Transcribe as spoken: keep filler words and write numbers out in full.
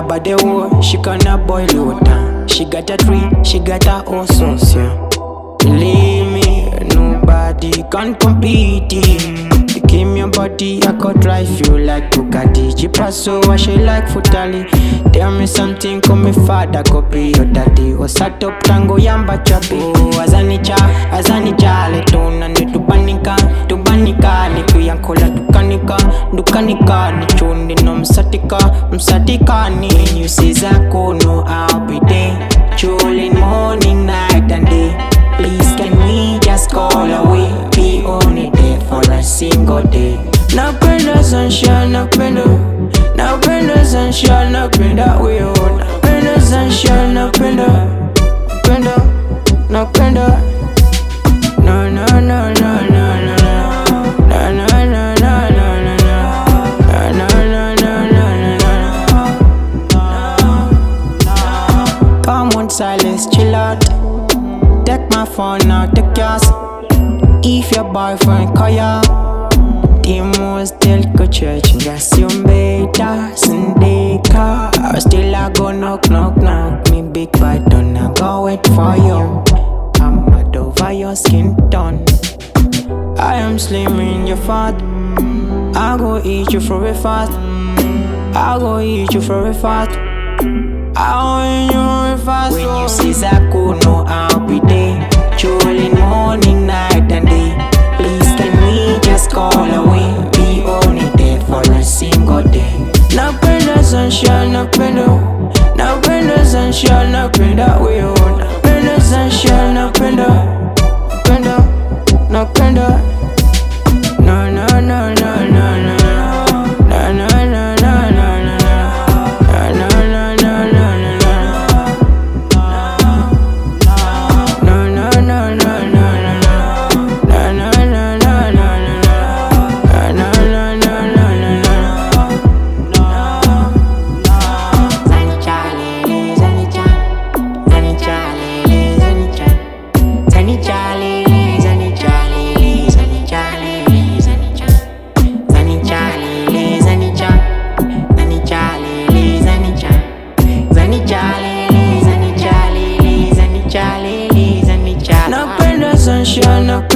about the war, she cannot boil water. She got a tree, she got a horse, yeah. Believe me, nobody can compete. You give me your body, I could drive you like Bugatti. She pass so what she like Futali. Tell me something, call me father, copy your daddy. O sat up tango yamba chapi. Oh, azanicha, azanicha, letuna ni tubanika, tubanika, ni kuyankola tukanika, dukanika, ni chundi no msatika, msatika ni. When you say Zako, no, I'll be there. Truly morning, night and day. Please can we just call away? Be only there for a single day. Napenda sunshine, napenda. Napenda sunshine, napenda wewe. Napenda sunshine, napenda. Napenda, napenda. No no no no no no no. No no no no no no no. No no no no no no. Come on, silence, chill out. Take my phone now, take yours. If your boyfriend call ya, Timos still go church. Gas you beta, Sunday car. Still I go knock, knock, knock. Me big button, I go wait for you. I'm mad over your skin tone. I am slim in your fat. I go eat you for a fat. I go eat you for a fat. I want you fast. When you see Zako, no, I'll be there. Truly morning, night and day. Please can we just call away? Be only there for a single day. Napenda sunshine, napenda. Napenda sunshine, napenda wewe. Napenda sunshine, napenda. Napenda, napenda. No no no no no no. No no no no no no. No no no no no. Napenda sunshine.